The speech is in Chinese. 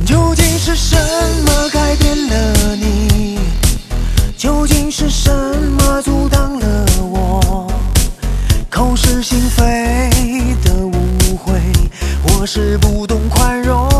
究竟是什么改变了你？究竟是什么阻挡了我？口是心非的误会，我是不懂宽容。